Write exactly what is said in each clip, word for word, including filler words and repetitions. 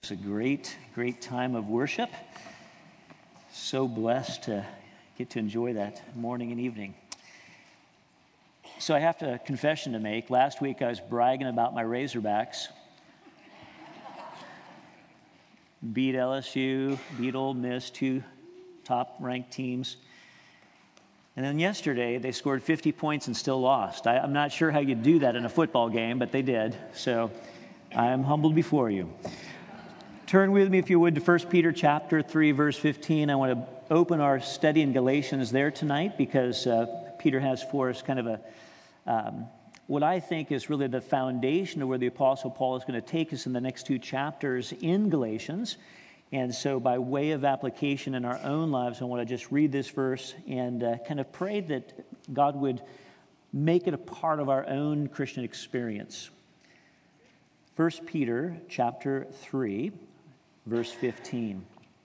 It's a great, great time of worship. So blessed to get to enjoy that morning and evening. So I have to, a confession to make. Last week I was bragging about my Razorbacks. Beat L S U, beat Ole Miss, two top-ranked teams. And then yesterday they scored fifty points and still lost. I, I'm not sure how you do that in a football game, but they did. So I am humbled before you. Turn with me, if you would, to First Peter chapter three, verse fifteen. I want to open our study in Galatians there tonight because uh, Peter has for us kind of a, um, what I think is really the foundation of where the Apostle Paul is going to take us in the next two chapters in Galatians. And so by way of application in our own lives, I want to just read this verse and uh, kind of pray that God would make it a part of our own Christian experience. First Peter chapter three, verse fifteen.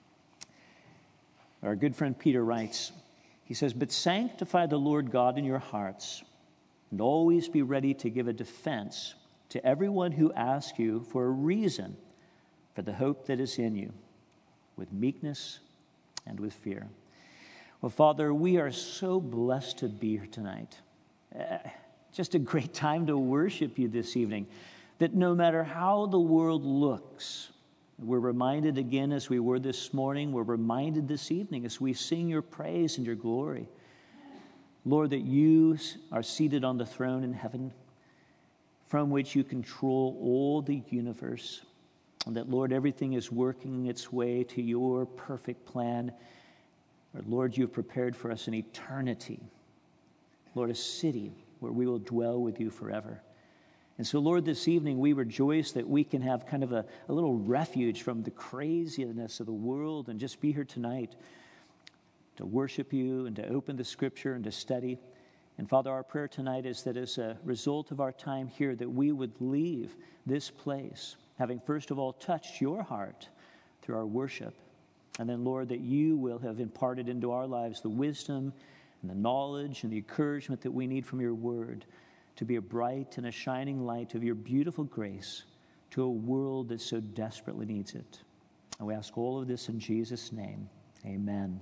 Our good friend Peter writes, he says, "But sanctify the Lord God in your hearts, and always be ready to give a defense to everyone who asks you for a reason for the hope that is in you, with meekness and with fear." Well, Father, we are so blessed to be here tonight. Uh, just a great time to worship you this evening, that no matter how the world looks, we're reminded again as we were this morning, we're reminded this evening as we sing your praise and your glory, Lord, that you are seated on the throne in heaven, from which you control all the universe, and that, Lord, everything is working its way to your perfect plan. Lord, you have prepared for us an eternity, Lord, a city where we will dwell with you forever. And so, Lord, this evening we rejoice that we can have kind of a, a little refuge from the craziness of the world and just be here tonight to worship you and to open the Scripture and to study. And Father, our prayer tonight is that as a result of our time here, that we would leave this place having first of all touched your heart through our worship. And then, Lord, that you will have imparted into our lives the wisdom and the knowledge and the encouragement that we need from your word to be a bright and a shining light of your beautiful grace to a world that so desperately needs it. And we ask all of this in Jesus' name. Amen.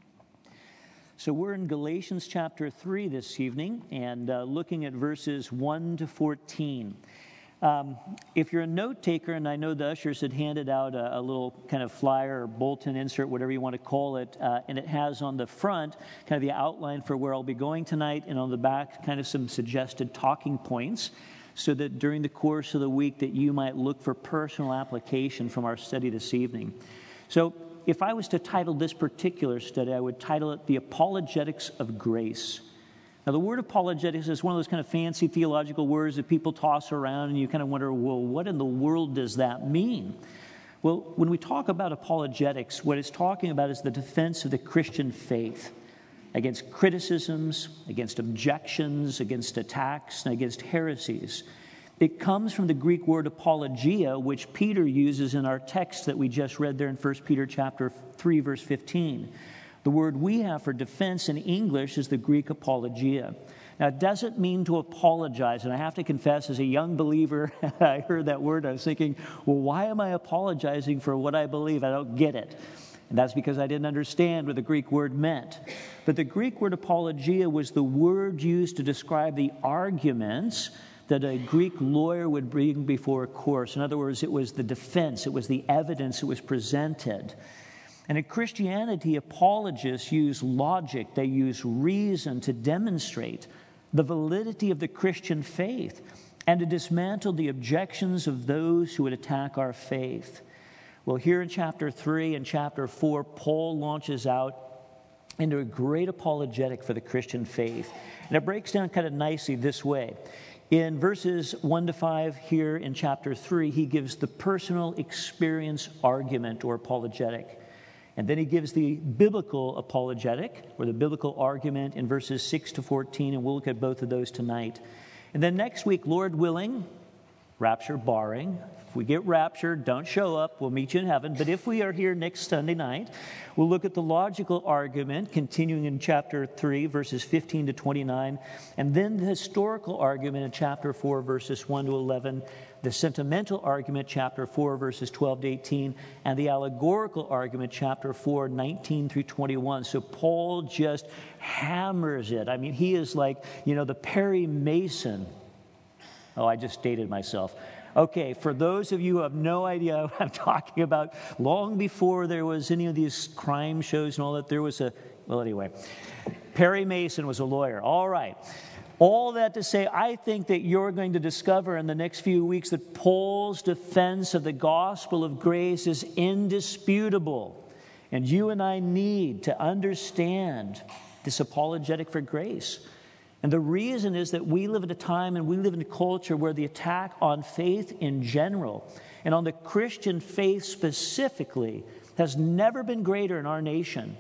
So we're in Galatians chapter three this evening and uh, looking at verses one to fourteen. Um, if you're a note taker, and I know the ushers had handed out a, a little kind of flyer or bulletin insert, whatever you want to call it, uh, and it has on the front kind of the outline for where I'll be going tonight, and on the back kind of some suggested talking points, so that during the course of the week that you might look for personal application from our study this evening. So if I was to title this particular study, I would title it The Apologetics of Grace. Now, the word apologetics is one of those kind of fancy theological words that people toss around, and you kind of wonder, well, what in the world does that mean? Well, when we talk about apologetics, what it's talking about is the defense of the Christian faith against criticisms, against objections, against attacks, and against heresies. It comes from the Greek word apologia, which Peter uses in our text that we just read there in First Peter chapter three, verse fifteen. The word we have for defense in English is the Greek apologia. Now, it doesn't mean to apologize, and I have to confess, as a young believer, I heard that word, I was thinking, well, why am I apologizing for what I believe? I don't get it. And that's because I didn't understand what the Greek word meant. But the Greek word apologia was the word used to describe the arguments that a Greek lawyer would bring before a court. In other words, it was the defense, it was the evidence that was presented. And in Christianity, apologists use logic, they use reason to demonstrate the validity of the Christian faith and to dismantle the objections of those who would attack our faith. Well, here in chapter three and chapter four, Paul launches out into a great apologetic for the Christian faith. And it breaks down kind of nicely this way. In verses one to five here in chapter three, he gives the personal experience argument or apologetic. And then he gives the biblical apologetic, or the biblical argument, in verses six to fourteen, and we'll look at both of those tonight. And then next week, Lord willing, rapture barring. If we get raptured, don't show up. We'll meet you in heaven. But if we are here next Sunday night, we'll look at the logical argument, continuing in chapter three, verses fifteen to twenty-nine, and then the historical argument in chapter four, verses one to eleven, the sentimental argument, chapter four, verses twelve to eighteen, and the allegorical argument, chapter four, nineteen through twenty-one. So Paul just hammers it. I mean, he is like, you know, the Perry Mason. Oh, I just dated myself. Okay, for those of you who have no idea what I'm talking about, long before there was any of these crime shows and all that, there was a, well, anyway, Perry Mason was a lawyer. All right. All that to say, I think that you're going to discover in the next few weeks that Paul's defense of the gospel of grace is indisputable. And you and I need to understand this apologetic for grace. And the reason is that we live at a time and we live in a culture where the attack on faith in general and on the Christian faith specifically has never been greater in our nation.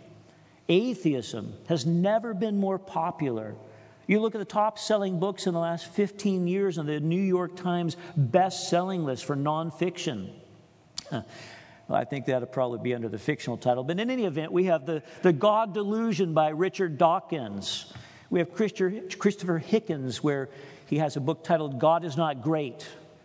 Atheism has never been more popular. You look at the top-selling books in the last fifteen years on the New York Times best-selling list for nonfiction. Well, I think that would probably be under the fictional title. But in any event, we have the, the God Delusion by Richard Dawkins. We have Christopher Hitchens, where he has a book titled God is Not Great.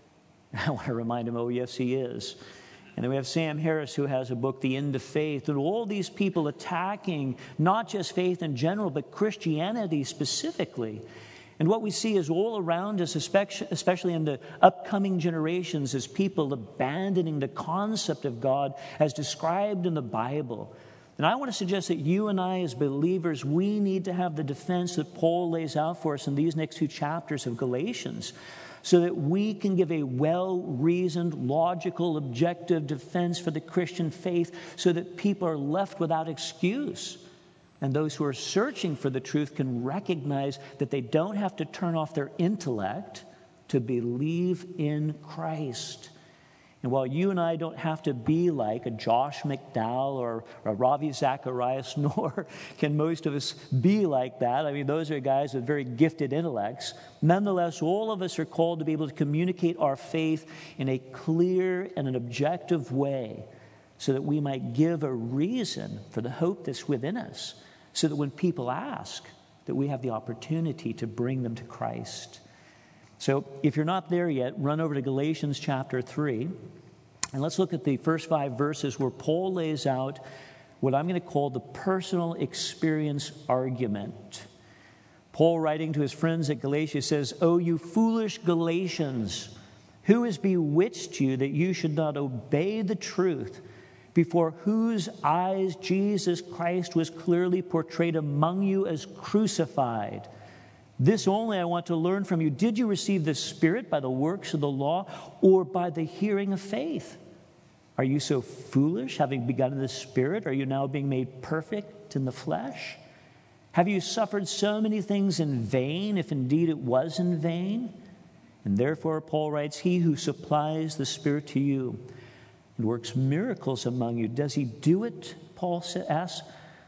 I want to remind him, oh, yes, he is. And then we have Sam Harris, who has a book, The End of Faith. And all these people attacking not just faith in general, but Christianity specifically. And what we see is all around us, especially in the upcoming generations, is people abandoning the concept of God as described in the Bible. And I want to suggest that you and I as believers, we need to have the defense that Paul lays out for us in these next two chapters of Galatians so that we can give a well-reasoned, logical, objective defense for the Christian faith so that people are left without excuse. And those who are searching for the truth can recognize that they don't have to turn off their intellect to believe in Christ. And while you and I don't have to be like a Josh McDowell or a Ravi Zacharias, nor can most of us be like that. I mean, those are guys with very gifted intellects. Nonetheless, all of us are called to be able to communicate our faith in a clear and an objective way so that we might give a reason for the hope that's within us, so that when people ask, that we have the opportunity to bring them to Christ. So if you're not there yet, run over to Galatians chapter three, and let's look at the first five verses where Paul lays out what I'm going to call the personal experience argument. Paul, writing to his friends at Galatia, says, "O you foolish Galatians, who has bewitched you that you should not obey the truth, before whose eyes Jesus Christ was clearly portrayed among you as crucified? This only I want to learn from you. Did you receive the Spirit by the works of the law or by the hearing of faith? Are you so foolish, having begun in the Spirit? Are you now being made perfect in the flesh? Have you suffered so many things in vain, if indeed it was in vain? And therefore, Paul writes, he who supplies the Spirit to you and works miracles among you, does he do it, Paul asks,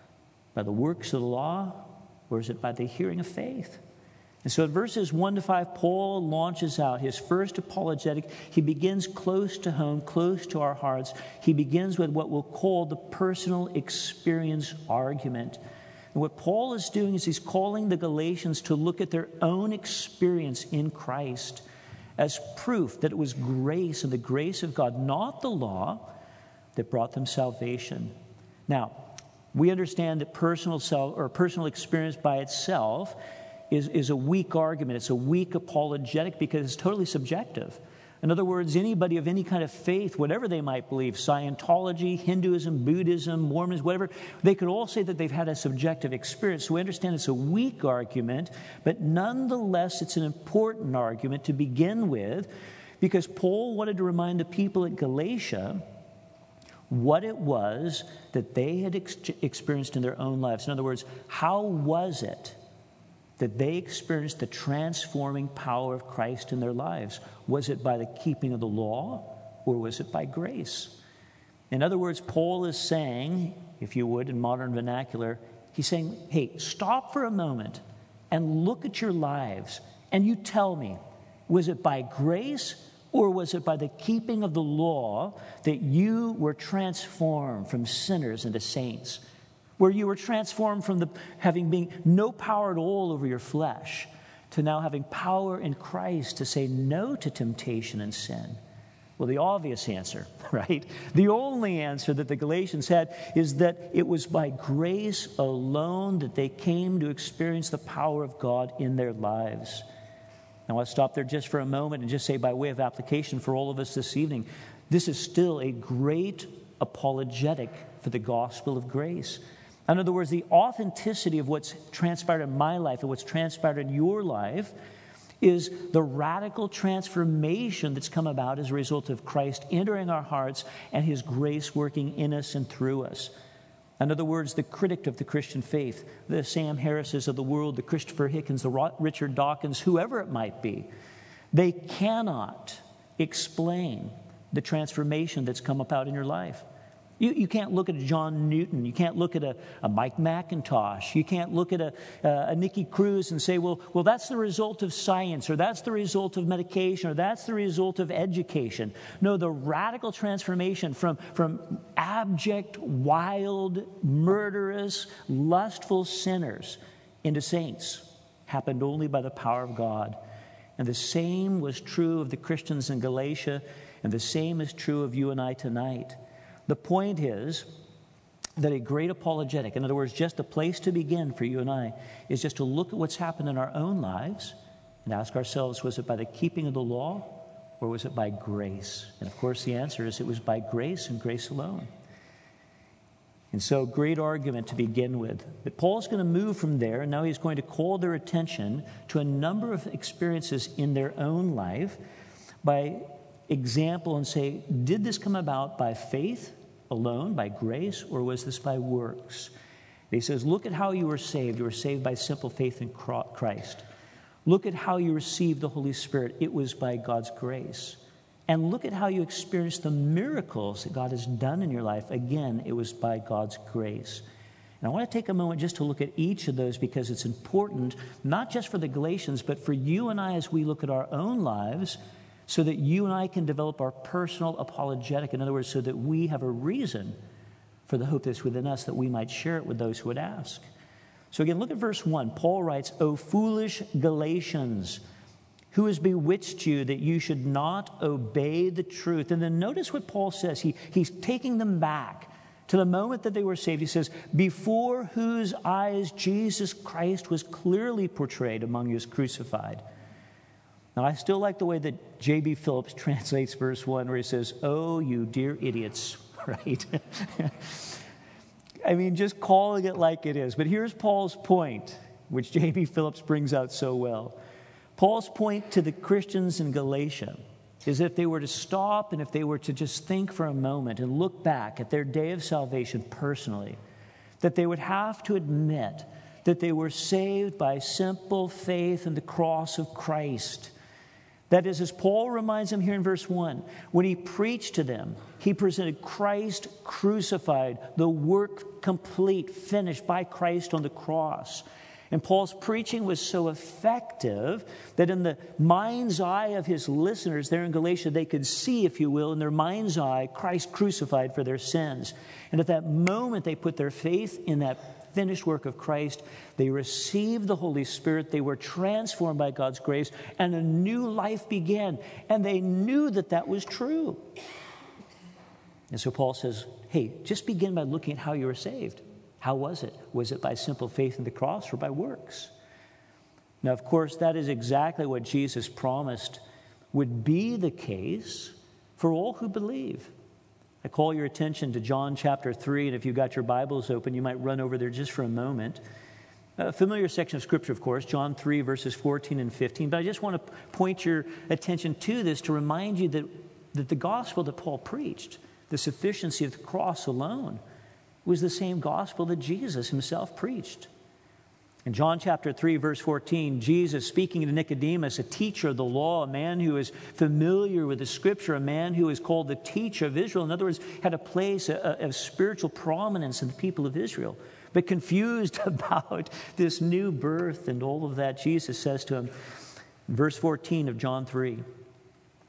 by the works of the law, or is it by the hearing of faith? And so in verses one to five, Paul launches out his first apologetic. He begins close to home, close to our hearts. He begins with what we'll call the personal experience argument. And what Paul is doing is he's calling the Galatians to look at their own experience in Christ as proof that it was grace and the grace of God, not the law, that brought them salvation. Now, we understand that personal self or personal experience by itself is, is a weak argument. It's a weak apologetic because it's totally subjective. In other words, anybody of any kind of faith, whatever they might believe, Scientology, Hinduism, Buddhism, Mormonism, whatever, they could all say that they've had a subjective experience. So we understand it's a weak argument, but nonetheless, it's an important argument to begin with because Paul wanted to remind the people at Galatia what it was that they had ex- experienced in their own lives. In other words, how was it that they experienced the transforming power of Christ in their lives? Was it by the keeping of the law, or was it by grace? In other words, Paul is saying, if you would, in modern vernacular, he's saying, hey, stop for a moment and look at your lives, and you tell me, was it by grace Or was it by the keeping of the law that you were transformed from sinners into saints? Where you were transformed from the having been no power at all over your flesh to now having power in Christ to say no to temptation and sin? Well, the obvious answer, right? The only answer that the Galatians had is that it was by grace alone that they came to experience the power of God in their lives. Now, I'll stop there just for a moment and just say, by way of application for all of us this evening, this is still a great apologetic for the gospel of grace. In other words, the authenticity of what's transpired in my life and what's transpired in your life is the radical transformation that's come about as a result of Christ entering our hearts and his grace working in us and through us. In other words, the critic of the Christian faith, the Sam Harrises of the world, the Christopher Hickens, the Richard Dawkins, whoever it might be, they cannot explain the transformation that's come about in your life. You, you can't look at a John Newton. You can't look at a, a Mike McIntosh. You can't look at a, a, a Nicky Cruz and say, well, well, that's the result of science, or that's the result of medication, or that's the result of education. No, the radical transformation from, from abject, wild, murderous, lustful sinners into saints happened only by the power of God. And the same was true of the Christians in Galatia, and the same is true of you and I tonight. The point is that a great apologetic, in other words, just a place to begin for you and I, is just to look at what's happened in our own lives and ask ourselves, was it by the keeping of the law or was it by grace? And of course the answer is it was by grace and grace alone. And so, great argument to begin with. But Paul's going to move from there, and now he's going to call their attention to a number of experiences in their own life by example and say, did this come about by faith alone, by grace, or was this by works? And he says, look at how you were saved. You were saved by simple faith in Christ. Look at how you received the Holy Spirit. It was by God's grace. And look at how you experienced the miracles that God has done in your life. Again, it was by God's grace. And I want to take a moment just to look at each of those because it's important, not just for the Galatians, but for you and I as we look at our own lives, so that you and I can develop our personal apologetic. In other words, so that we have a reason for the hope that's within us, that we might share it with those who would ask. So again, look at verse one. Paul writes, O foolish Galatians, who has bewitched you that you should not obey the truth? And then notice what Paul says. He, he's taking them back to the moment that they were saved. He says, before whose eyes Jesus Christ was clearly portrayed among you as crucified. Now, I still like the way that J B Phillips translates verse one, where he says, oh, you dear idiots, right? I mean, just calling it like it is. But here's Paul's point, which J B Phillips brings out so well. Paul's point to the Christians in Galatia is if they were to stop and if they were to just think for a moment and look back at their day of salvation personally, that they would have to admit that they were saved by simple faith in the cross of Christ. That is, as Paul reminds them here in verse one, when he preached to them, he presented Christ crucified, the work complete, finished by Christ on the cross. And Paul's preaching was so effective that in the mind's eye of his listeners there in Galatia, they could see, if you will, in their mind's eye, Christ crucified for their sins. And at that moment they put their faith in that finished work of Christ. They received the Holy Spirit. They were transformed by God's grace, and a new life began. And they knew that that was true. And so Paul says, hey, just begin by looking at how you were saved. How was it? Was it by simple faith in the cross or by works? Now, of course, that is exactly what Jesus promised would be the case for all who believe. I call your attention to John chapter three, and if you've got your Bibles open, you might run over there just for a moment. A familiar section of Scripture, of course, John three, verses fourteen and fifteen. But I just want to point your attention to this to remind you that, that the gospel that Paul preached, the sufficiency of the cross alone, was the same gospel that Jesus himself preached. In John chapter three, verse fourteen, Jesus speaking to Nicodemus, a teacher of the law, a man who is familiar with the Scripture, a man who is called the teacher of Israel. In other words, had a place of spiritual prominence in the people of Israel. But confused about this new birth and all of that, Jesus says to him, in verse fourteen of John three,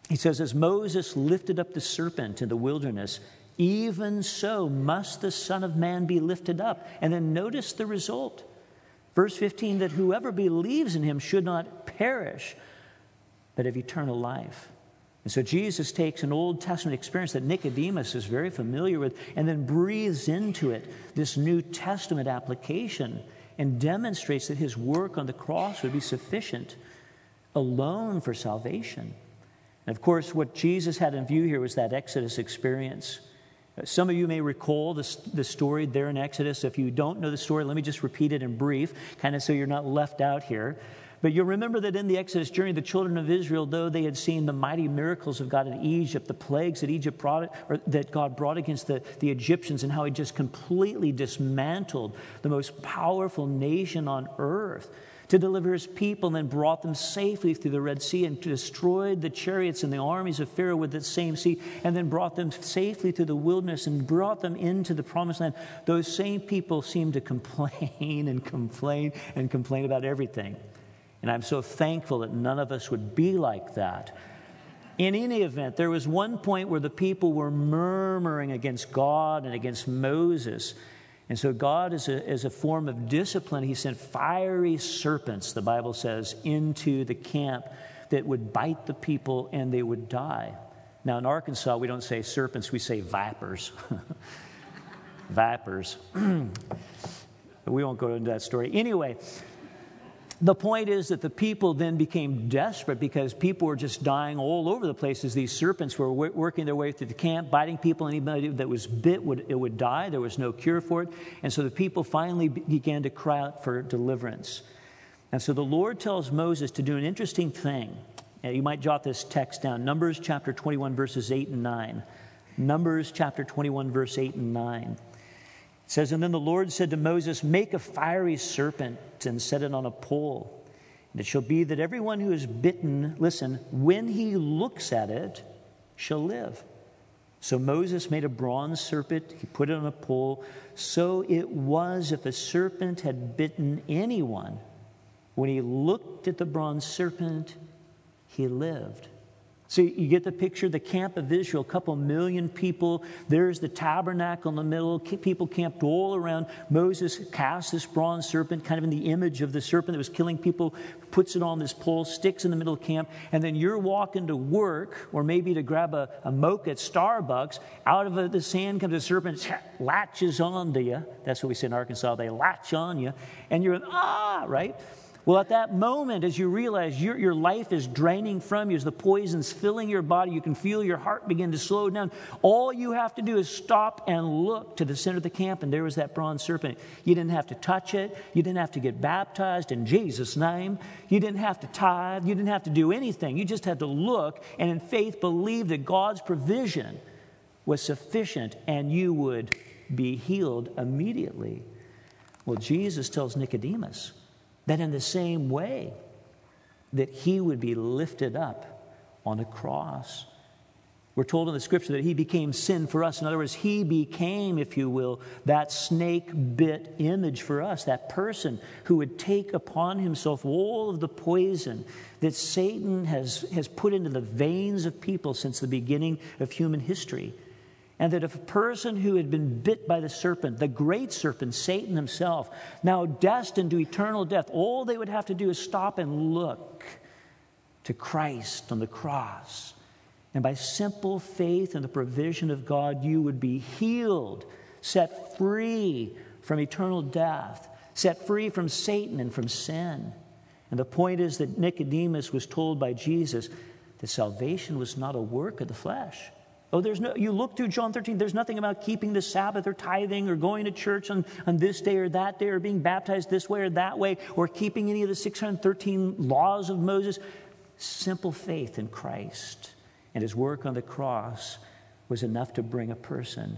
He says, as Moses lifted up the serpent in the wilderness, even so must the Son of Man be lifted up. And then notice the result. Verse fifteen, that whoever believes in him should not perish, but have eternal life. And so Jesus takes an Old Testament experience that Nicodemus is very familiar with and then breathes into it this New Testament application and demonstrates that his work on the cross would be sufficient alone for salvation. And of course, what Jesus had in view here was that Exodus experience. Some of you may recall this, the story there in Exodus. If you don't know the story, let me just repeat it in brief, kind of so you're not left out here. But you'll remember that in the Exodus journey, the children of Israel, though they had seen the mighty miracles of God in Egypt, the plagues that Egypt brought, or that God brought against the, the Egyptians, and how he just completely dismantled the most powerful nation on earth to deliver his people, and then brought them safely through the Red Sea and destroyed the chariots and the armies of Pharaoh with the same sea, and then brought them safely through the wilderness and brought them into the promised land. Those same people seem to complain and complain and complain about everything. And I'm so thankful that none of us would be like that. In any event, there was one point where the people were murmuring against God and against Moses. And so God, as a, as a form of discipline, he sent fiery serpents, the Bible says, into the camp that would bite the people and they would die. Now, in Arkansas, we don't say serpents, we say vipers. Vipers. But we won't go into that story. Anyway, the point is that the people then became desperate because people were just dying all over the place as these serpents were w- working their way through the camp, biting people. Anybody that was bit, would it would die. There was no cure for it. And so the people finally began to cry out for deliverance. And so the Lord tells Moses to do an interesting thing. And you might jot this text down. Numbers chapter twenty-one, verses eight and nine. Numbers chapter twenty-one, verse eight and nine. It says, and then the Lord said to Moses, make a fiery serpent and set it on a pole. And it shall be that everyone who is bitten, listen, when he looks at it, shall live. So Moses made a bronze serpent. He put it on a pole. So it was if a serpent had bitten anyone, when he looked at the bronze serpent, he lived. So you get the picture, the camp of Israel, a couple million people. There's the tabernacle in the middle. People camped all around. Moses cast this bronze serpent, kind of in the image of the serpent that was killing people, puts it on this pole, sticks in the middle of camp, and then you're walking to work, or maybe to grab a, a mocha at Starbucks. Out of the sand comes a serpent, latches onto you. That's what we say in Arkansas. They latch on you, and you're, ah, right? Well, at that moment, as you realize your, your life is draining from you, as the poison's filling your body, you can feel your heart begin to slow down. All you have to do is stop and look to the center of the camp, and there was that bronze serpent. You didn't have to touch it. You didn't have to get baptized in Jesus' name. You didn't have to tithe. You didn't have to do anything. You just had to look and in faith believe that God's provision was sufficient, and you would be healed immediately. Well, Jesus tells Nicodemus that in the same way that he would be lifted up on a cross. We're told in the scripture that he became sin for us. In other words, he became, if you will, that snake-bit image for us, that person who would take upon himself all of the poison that Satan has, has put into the veins of people since the beginning of human history. And that if a person who had been bit by the serpent, the great serpent, Satan himself, now destined to eternal death, all they would have to do is stop and look to Christ on the cross. And by simple faith in the provision of God, you would be healed, set free from eternal death, set free from Satan and from sin. And the point is that Nicodemus was told by Jesus that salvation was not a work of the flesh. Oh, there's no, you look through John thirteen, there's nothing about keeping the Sabbath or tithing or going to church on, on this day or that day or being baptized this way or that way or keeping any of the six hundred thirteen laws of Moses. Simple faith in Christ and his work on the cross was enough to bring a person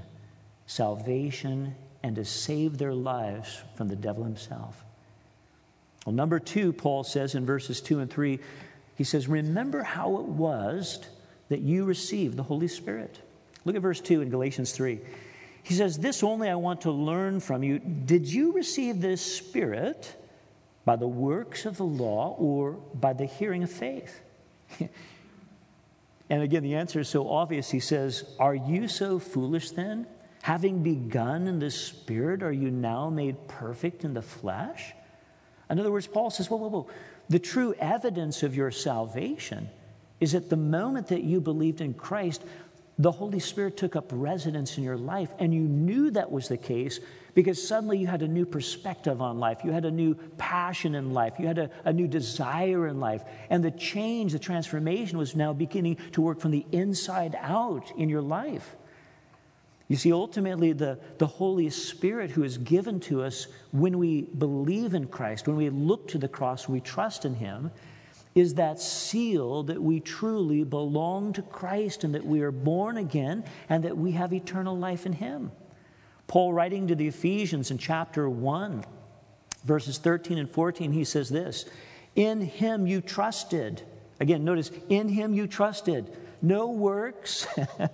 salvation and to save their lives from the devil himself. Well, number two, Paul says in verses two and three, he says, remember how it was that you received the Holy Spirit. Look at verse two in Galatians three. He says, this only I want to learn from you. Did you receive this Spirit by the works of the law or by the hearing of faith? And again, the answer is so obvious. He says, are you so foolish then? Having begun in the Spirit, are you now made perfect in the flesh? In other words, Paul says, whoa, whoa, whoa. The true evidence of your salvation is at the moment that you believed in Christ, the Holy Spirit took up residence in your life, and you knew that was the case because suddenly you had a new perspective on life. You had a new passion in life. You had a, a new desire in life. And the change, the transformation was now beginning to work from the inside out in your life. You see, ultimately, the, the Holy Spirit who is given to us when we believe in Christ, when we look to the cross, we trust in Him, is that seal that we truly belong to Christ and that we are born again and that we have eternal life in Him. Paul, writing to the Ephesians in chapter one, verses thirteen and fourteen, he says this, in Him you trusted. Again, notice, in Him you trusted. No works,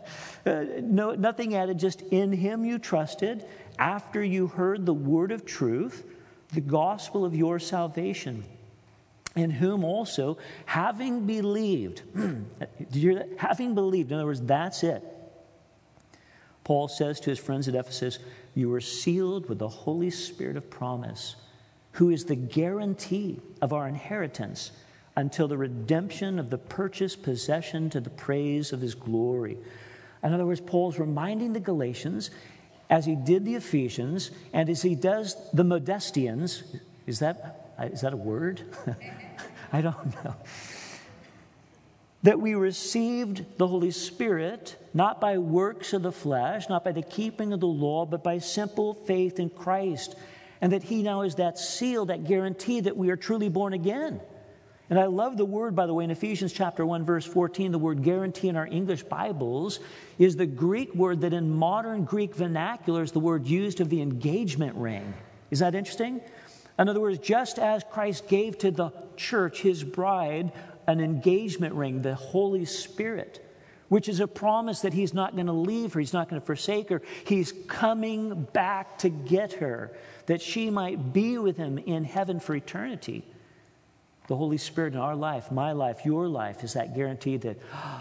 no, nothing added, just in Him you trusted after you heard the word of truth, the gospel of your salvation, in whom also, having believed, did you hear that? Having believed, in other words, that's it. Paul says to his friends at Ephesus, you are sealed with the Holy Spirit of promise, who is the guarantee of our inheritance until the redemption of the purchased possession to the praise of His glory. In other words, Paul's reminding the Galatians, as he did the Ephesians, and as he does the Modestians, is that, is that a word? I don't know. That we received the Holy Spirit, not by works of the flesh, not by the keeping of the law, but by simple faith in Christ. And that He now is that seal, that guarantee that we are truly born again. And I love the word, by the way, in Ephesians chapter one, verse fourteen, the word guarantee in our English Bibles is the Greek word that in modern Greek vernacular is the word used of the engagement ring. Is that interesting? In other words, just as Christ gave to the church, His bride, an engagement ring, the Holy Spirit, which is a promise that He's not going to leave her, He's not going to forsake her. He's coming back to get her, that she might be with Him in heaven for eternity. The Holy Spirit in our life, my life, your life, is that guarantee that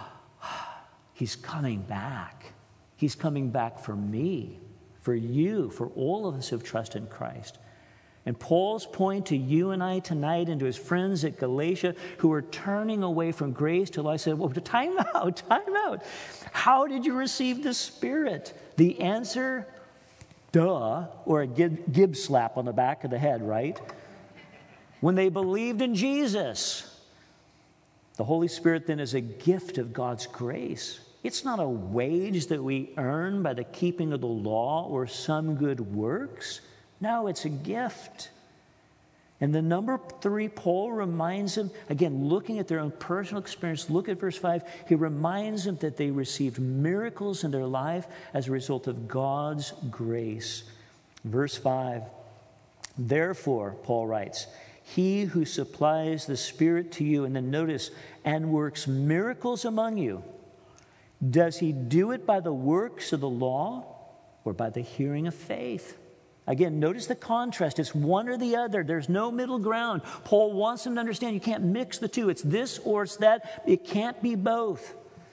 He's coming back. He's coming back for me, for you, for all of us who have trusted in Christ. And Paul's point to you and I tonight and to his friends at Galatia who are turning away from grace to life, said, well, time out, time out. How did you receive the Spirit? The answer, duh, or a gib, gib slap on the back of the head, right? When they believed in Jesus. The Holy Spirit then is a gift of God's grace. It's not a wage that we earn by the keeping of the law or some good works. No, it's a gift. And the number three, Paul reminds them, again, looking at their own personal experience, look at verse five, he reminds them that they received miracles in their life as a result of God's grace. Verse five, therefore, Paul writes, He who supplies the Spirit to you, and then notice, and works miracles among you, does He do it by the works of the law or by the hearing of faith? Again, notice the contrast. It's one or the other. There's no middle ground. Paul wants them to understand you can't mix the two. It's this or it's that. It can't be both.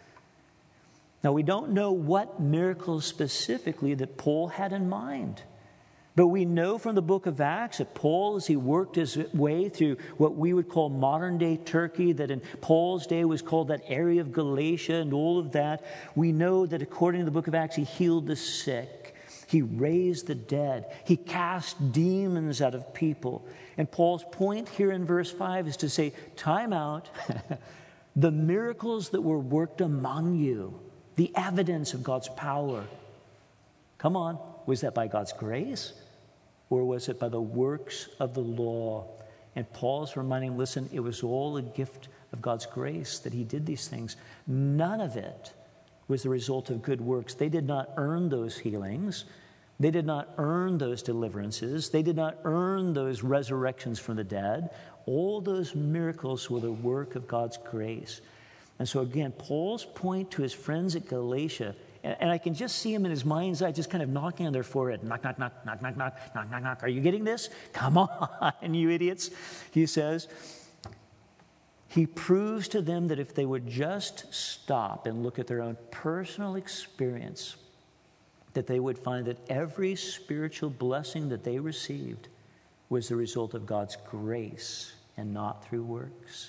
Now, we don't know what miracles specifically that Paul had in mind. But we know from the book of Acts that Paul, as he worked his way through what we would call modern-day Turkey, that in Paul's day was called that area of Galatia and all of that, we know that according to the book of Acts, he healed the sick. He raised the dead. He cast demons out of people. And Paul's point here in verse five is to say, time out. The miracles that were worked among you, the evidence of God's power. Come on, was that by God's grace? Or was it by the works of the law? And Paul's reminding, listen, it was all a gift of God's grace that He did these things. None of it was the result of good works. They did not earn those healings. They did not earn those deliverances. They did not earn those resurrections from the dead. All those miracles were the work of God's grace. And so again, Paul's point to his friends at Galatia, and I can just see him in his mind's eye just kind of knocking on their forehead. Knock, knock, knock, knock, knock, knock, knock, knock, knock. Are you getting this? Come on, you idiots, he says. He proves to them that if they would just stop and look at their own personal experience, that they would find that every spiritual blessing that they received was the result of God's grace and not through works.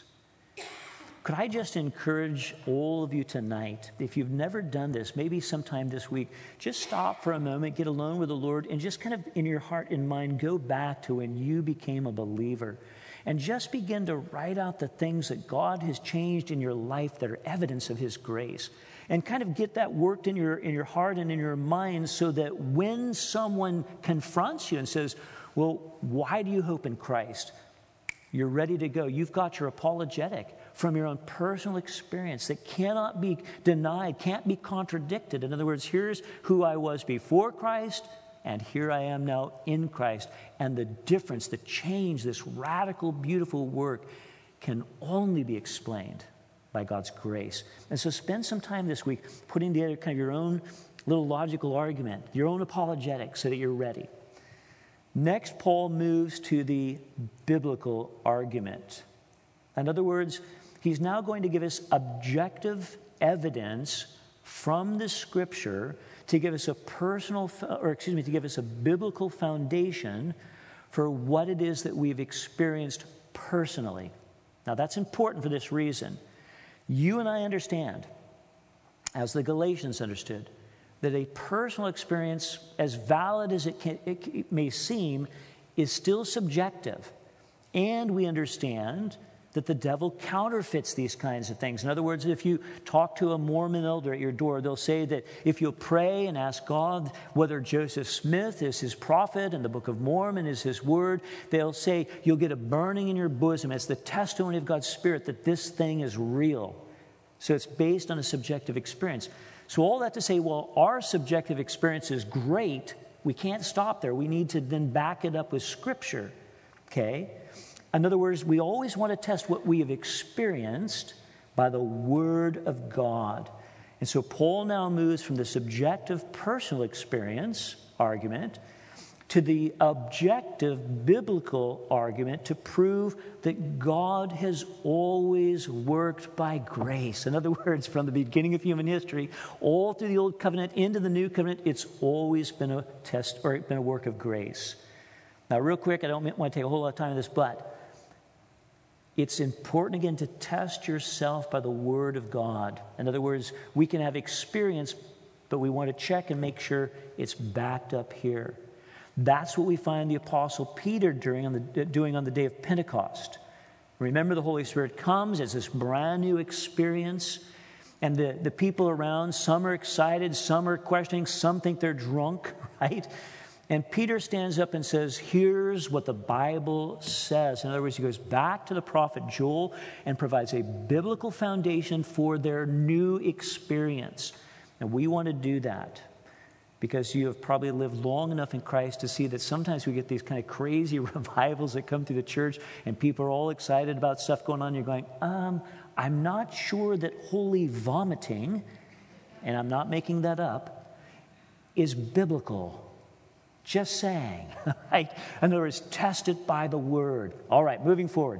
Could I just encourage all of you tonight, if you've never done this, maybe sometime this week, just stop for a moment, get alone with the Lord, and just kind of in your heart and mind go back to when you became a believer. And just begin to write out the things that God has changed in your life that are evidence of His grace. And kind of get that worked in your, in your heart and in your mind so that when someone confronts you and says, well, why do you hope in Christ? You're ready to go. You've got your apologetic from your own personal experience that cannot be denied, can't be contradicted. In other words, here's who I was before Christ, and here I am now in Christ. And the difference, the change, this radical, beautiful work can only be explained by God's grace. And so spend some time this week putting together kind of your own little logical argument, your own apologetic, so that you're ready. Next, Paul moves to the biblical argument. In other words, he's now going to give us objective evidence from the Scripture to give us a personal, or excuse me, to give us a biblical foundation for what it is that we've experienced personally. Now, that's important for this reason. You and I understand, as the Galatians understood, that a personal experience, as valid as it, can, it may seem, is still subjective. And we understand that the devil counterfeits these kinds of things. In other words, if you talk to a Mormon elder at your door, they'll say that if you'll pray and ask God whether Joseph Smith is his prophet and the Book of Mormon is his word, they'll say you'll get a burning in your bosom as the testimony of God's Spirit that this thing is real. So it's based on a subjective experience. So all that to say, well, our subjective experience is great. We can't stop there. We need to then back it up with Scripture, okay? In other words, we always want to test what we have experienced by the Word of God. And so Paul now moves from the subjective personal experience argument to the objective biblical argument to prove that God has always worked by grace. In other words, from the beginning of human history, all through the Old Covenant into the New Covenant, it's always been a test or been a work of grace. Now, real quick, I don't want to take a whole lot of time on this, but it's important, again, to test yourself by the Word of God. In other words, we can have experience, but we want to check and make sure it's backed up here. That's what we find the Apostle Peter doing on the, doing on the day of Pentecost. Remember, the Holy Spirit comes as this brand new experience, and the, the people around, some are excited, some are questioning, some think they're drunk, right? And Peter stands up and says, here's what the Bible says. In other words, he goes back to the prophet Joel and provides a biblical foundation for their new experience. And we want to do that because you have probably lived long enough in Christ to see that sometimes we get these kind of crazy revivals that come through the church and people are all excited about stuff going on. You're going, um, I'm not sure that holy vomiting, and I'm not making that up, is biblical. Just saying, right? In other words, test it by the Word. All right, moving forward.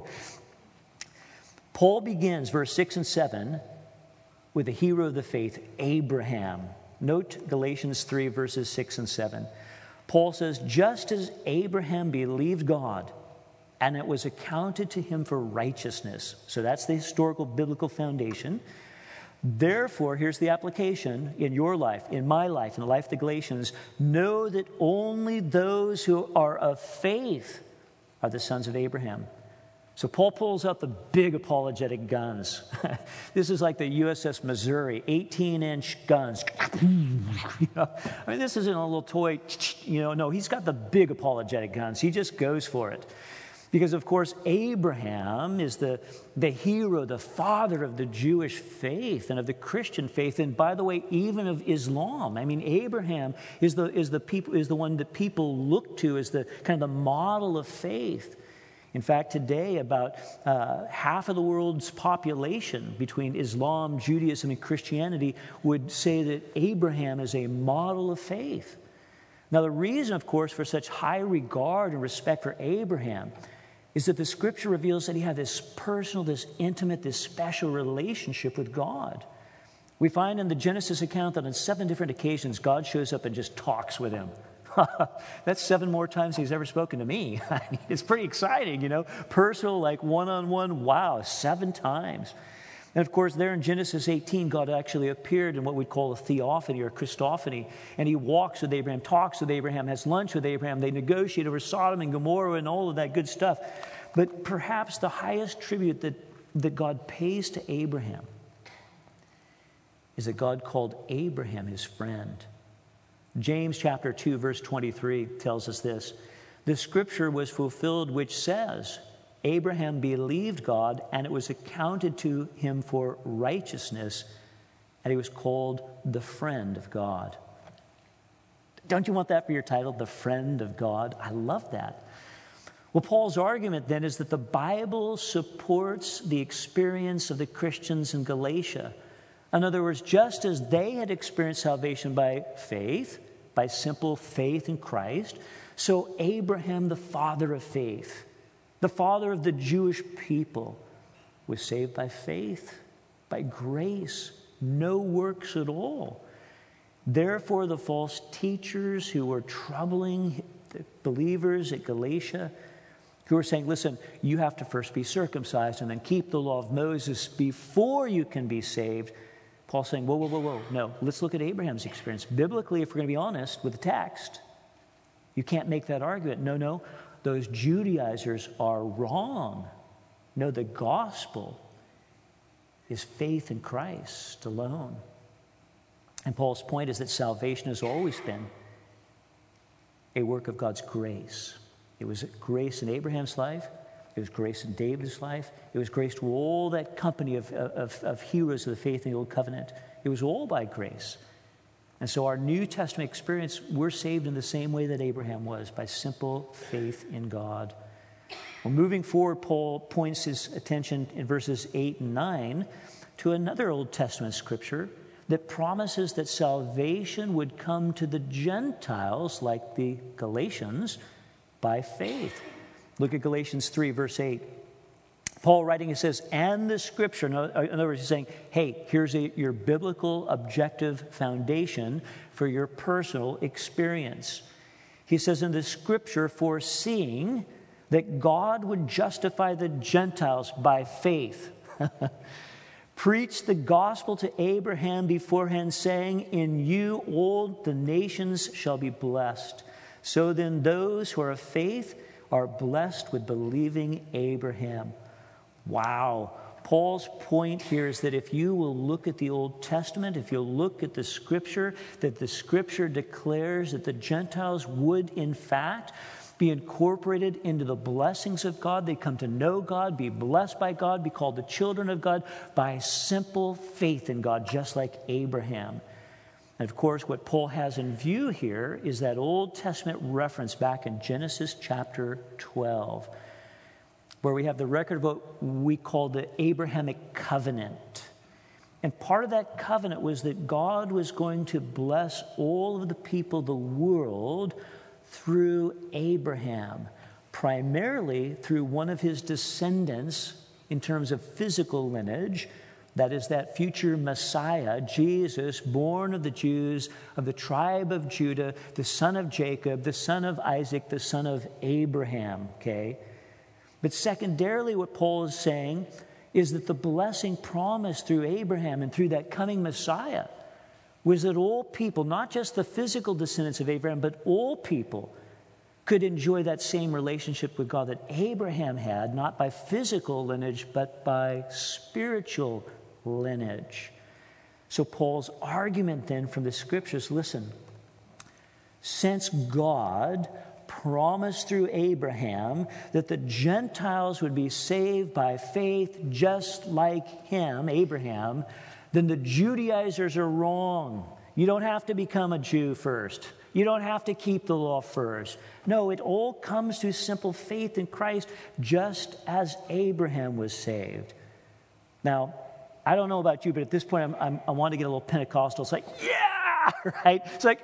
Paul begins verse six and seven with the hero of the faith, Abraham. Note Galatians three, verses six and seven. Paul says, just as Abraham believed God, and it was accounted to him for righteousness. So that's the historical biblical foundation. Therefore, here's the application in your life, in my life, in the life of the Galatians. Know that only those who are of faith are the sons of Abraham. So Paul pulls out the big apologetic guns. This is like the U S S Missouri, eighteen-inch guns. You know, I mean, this isn't a little toy, you know. No, he's got the big apologetic guns. He just goes for it. Because, of course, Abraham is the, the hero, the father of the Jewish faith and of the Christian faith. And by the way, even of Islam. I mean, Abraham is the, is the, people, is the one that people look to as the kind of the model of faith. In fact, today, about uh, half of the world's population between Islam, Judaism, and Christianity would say that Abraham is a model of faith. Now, the reason, of course, for such high regard and respect for Abraham is that the Scripture reveals that he had this personal, this intimate, this special relationship with God. We find in the Genesis account that on seven different occasions, God shows up and just talks with him. That's seven more times he's ever spoken to me. I mean, it's pretty exciting, you know, personal, like one-on-one. Wow, seven times. And of course, there in Genesis eighteen, God actually appeared in what we call a theophany or Christophany. And he walks with Abraham, talks with Abraham, has lunch with Abraham. They negotiate over Sodom and Gomorrah and all of that good stuff. But perhaps the highest tribute that, that God pays to Abraham is that God called Abraham his friend. James chapter two, verse twenty-three tells us this. The scripture was fulfilled which says, Abraham believed God, and it was accounted to him for righteousness, and he was called the friend of God. Don't you want that for your title, the friend of God? I love that. Well, Paul's argument then is that the Bible supports the experience of the Christians in Galatia. In other words, just as they had experienced salvation by faith, by simple faith in Christ, so Abraham, the father of faith, the father of the Jewish people, was saved by faith, by grace, no works at all. Therefore, the false teachers who were troubling the believers at Galatia, who were saying, listen, you have to first be circumcised and then keep the law of Moses before you can be saved. Paul's saying, whoa, whoa, whoa, whoa. No, let's look at Abraham's experience. Biblically, if we're going to be honest with the text, you can't make that argument. No, no, those Judaizers are wrong. No, the gospel is faith in Christ alone. And Paul's point is that salvation has always been a work of God's grace. It was grace in Abraham's life. It was grace in David's life. It was grace to all that company of, of, of heroes of the faith in the Old Covenant. It was all by grace. And so our New Testament experience, we're saved in the same way that Abraham was, by simple faith in God. Well, moving forward, Paul points his attention in verses eight and nine to another Old Testament scripture that promises that salvation would come to the Gentiles, like the Galatians, by faith. Look at Galatians three, verse eight. Paul writing, it says, and the scripture, in other words, he's saying, hey, here's a, your biblical objective foundation for your personal experience. He says in the scripture, foreseeing that God would justify the Gentiles by faith, preached the gospel to Abraham beforehand, saying, in you all the nations shall be blessed. So then those who are of faith are blessed with believing Abraham. Wow. Paul's point here is that if you will look at the Old Testament, if you'll look at the Scripture, that the Scripture declares that the Gentiles would, in fact, be incorporated into the blessings of God. They come to know God, be blessed by God, be called the children of God by simple faith in God, just like Abraham. And of course, what Paul has in view here is that Old Testament reference back in Genesis chapter twelve, where we have the record of what we call the Abrahamic covenant. And part of that covenant was that God was going to bless all of the people of the world through Abraham, primarily through one of his descendants in terms of physical lineage. That is that future Messiah, Jesus, born of the Jews, of the tribe of Judah, the son of Jacob, the son of Isaac, the son of Abraham, okay? But secondarily, what Paul is saying is that the blessing promised through Abraham and through that coming Messiah was that all people, not just the physical descendants of Abraham, but all people could enjoy that same relationship with God that Abraham had, not by physical lineage, but by spiritual lineage. So Paul's argument then from the scriptures, listen, since God promised through Abraham that the Gentiles would be saved by faith just like him, Abraham, then the Judaizers are wrong. You don't have to become a Jew first. You don't have to keep the law first. No, it all comes through simple faith in Christ, just as Abraham was saved. Now, I don't know about you, but at this point, I'm, I'm, I want to get a little Pentecostal. It's like, yeah, right? It's like, amen.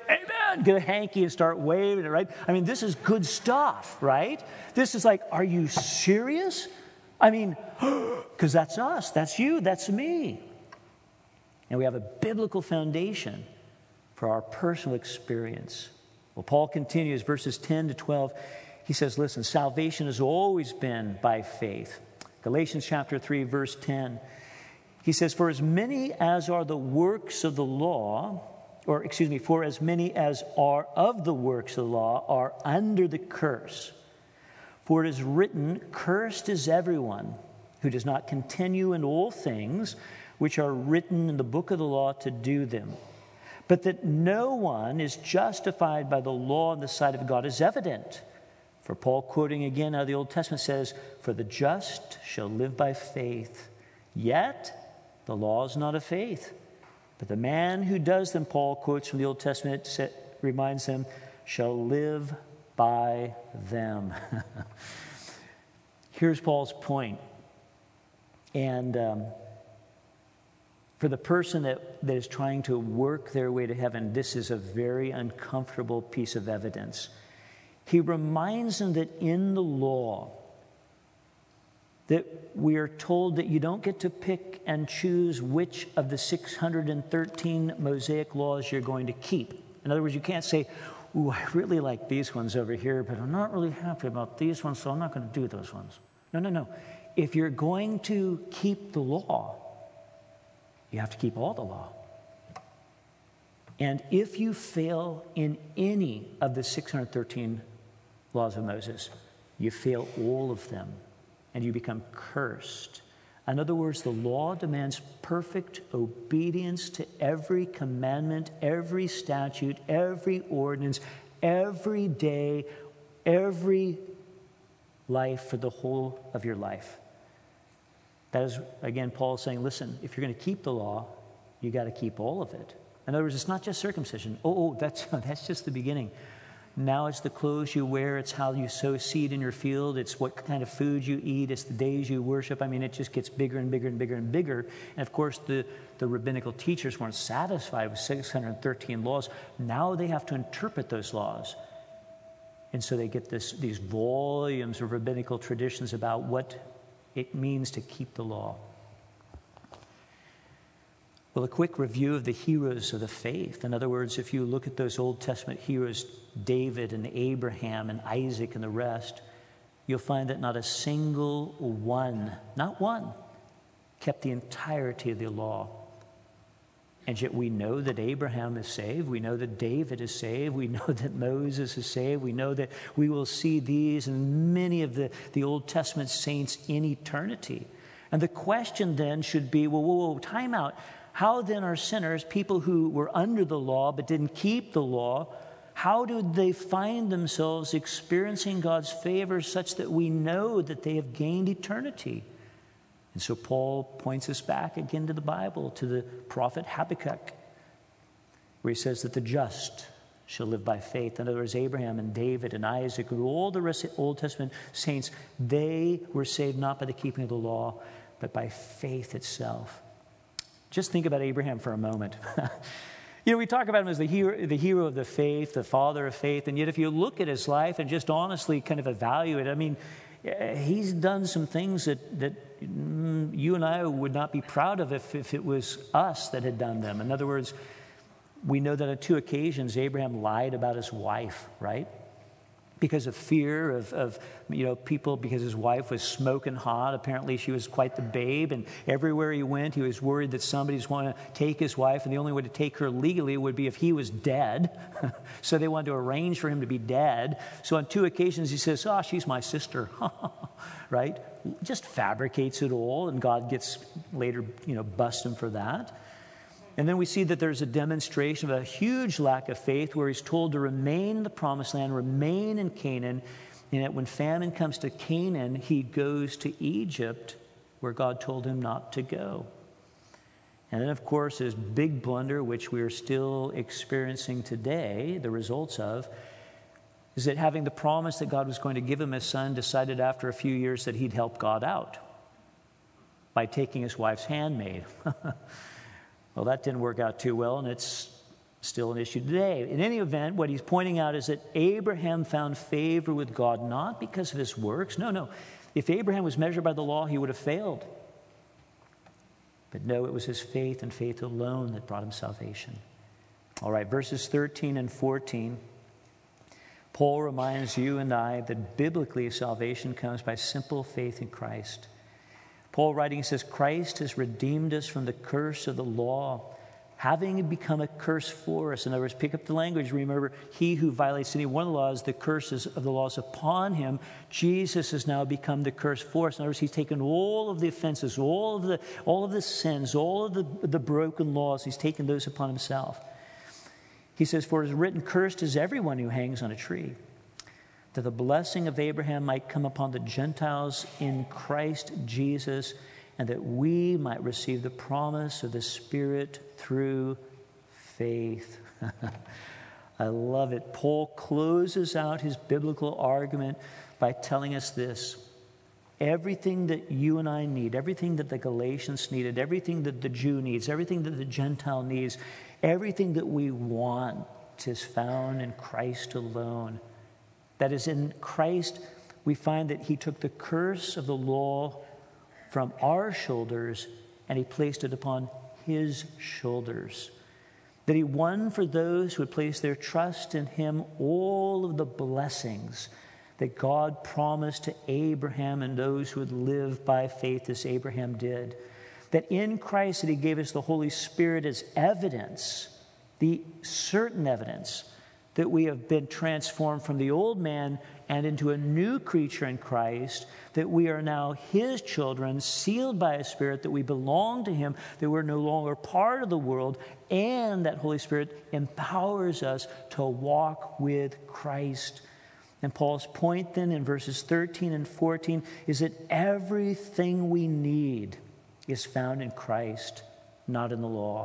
get a hanky and start waving it, right? I mean, this is good stuff, right? This is like, are you serious? I mean, because that's us, that's you, that's me. And we have a biblical foundation for our personal experience. Well, Paul continues, verses ten to twelve. He says, listen, salvation has always been by faith. Galatians chapter three, verse ten. He says, for as many as are the works of the law, or excuse me, for as many as are of the works of the law are under the curse. For it is written, cursed is everyone who does not continue in all things which are written in the book of the law to do them. But that no one is justified by the law in the sight of God is evident. For Paul, quoting again out of the Old Testament, says, for the just shall live by faith. Yet the law is not of faith. But the man who does them, Paul quotes from the Old Testament, reminds them, shall live by them. Here's Paul's point. And um, for the person that, that is trying to work their way to heaven, this is a very uncomfortable piece of evidence. He reminds them that in the law, that we are told that you don't get to pick and choose which of the six hundred thirteen Mosaic laws you're going to keep. In other words, you can't say, ooh, I really like these ones over here, but I'm not really happy about these ones, so I'm not going to do those ones. No, no, no. If you're going to keep the law, you have to keep all the law. And if you fail in any of the six hundred thirteen laws of Moses, you fail all of them, and you become cursed. In other words, the law demands perfect obedience to every commandment, every statute, every ordinance, every day, every life for the whole of your life. That is, again, Paul saying, listen, if you're going to keep the law, you got to keep all of it. In other words, it's not just circumcision. Oh, oh that's, that's just the beginning. Now it's the clothes you wear. It's how you sow seed in your field. It's what kind of food you eat. It's the days you worship. I mean, it just gets bigger and bigger and bigger and bigger. And of course, the, the rabbinical teachers weren't satisfied with six hundred thirteen laws. Now they have to interpret those laws. And so they get this, these volumes of rabbinical traditions about what it means to keep the law. Well, a quick review of the heroes of the faith. In other words, if you look at those Old Testament heroes, David and Abraham and Isaac and the rest, you'll find that not a single one, not one, kept the entirety of the law. And yet we know that Abraham is saved. We know that David is saved. We know that Moses is saved. We know that we will see these and many of the, the Old Testament saints in eternity. And the question then should be, well, whoa, whoa, time out. How then are sinners, people who were under the law but didn't keep the law, how do they find themselves experiencing God's favor such that we know that they have gained eternity? And so Paul points us back again to the Bible, to the prophet Habakkuk, where he says that the just shall live by faith. In other words, Abraham and David and Isaac and all the rest of the Old Testament saints, they were saved not by the keeping of the law, but by faith itself. Just think about Abraham for a moment. You know, we talk about him as the hero, the hero of the faith, the father of faith, and yet if you look at his life and just honestly kind of evaluate it, I mean, he's done some things that, that you and I would not be proud of if, if it was us that had done them. In other words, we know that on two occasions Abraham lied about his wife, right? Because of fear of, of, you know, people, because his wife was smoking hot. Apparently she was quite the babe, and everywhere he went, he was worried that somebody's want to take his wife, and the only way to take her legally would be if he was dead. So they wanted to arrange for him to be dead. So on two occasions he says, oh, she's my sister, right? Just fabricates it all, and God gets later, you know, bust him for that. And then we see that there's a demonstration of a huge lack of faith where he's told to remain in the promised land, remain in Canaan, and that when famine comes to Canaan, he goes to Egypt where God told him not to go. And then, of course, his big blunder, which we are still experiencing today, the results of, is that having the promise that God was going to give him his son, decided after a few years that he'd help God out by taking his wife's handmaid. Well, that didn't work out too well, and it's Still an issue today. In any event, what he's pointing out is that Abraham found favor with God not because of his works. No, no. If Abraham was measured by the law, he would have failed. But no, it was his faith and faith alone that brought him salvation. All right, verses thirteen and fourteen. Paul reminds you and I that biblically salvation comes by simple faith in Christ. Paul writing says, Christ has redeemed us from the curse of the law, having become a curse for us. In other words, pick up the language. Remember, he who violates any one of the laws, the curses of the laws upon him. Jesus has now become the curse for us. In other words, he's taken all of the offenses, all of the, all of the sins, all of the, the broken laws. He's taken those upon himself. He says, for it is written, cursed is everyone who hangs on a tree, that the blessing of Abraham might come upon the Gentiles in Christ Jesus, and that we might receive the promise of the Spirit through faith. I love it. Paul closes out his biblical argument by telling us this. Everything that you and I need, everything that the Galatians needed, everything that the Jew needs, everything that the Gentile needs, everything that we want is found in Christ alone. That is, in Christ, we find that he took the curse of the law from our shoulders and he placed it upon his shoulders. That he won for those who would place their trust in him all of the blessings that God promised to Abraham and those who would live by faith as Abraham did. That in Christ that he gave us the Holy Spirit as evidence, the certain evidence that we have been transformed from the old man and into a new creature in Christ, that we are now his children, sealed by a Spirit, that we belong to him, that we're no longer part of the world, and that Holy Spirit empowers us to walk with Christ. And Paul's point then in verses thirteen and fourteen is that everything we need is found in Christ, not in the law.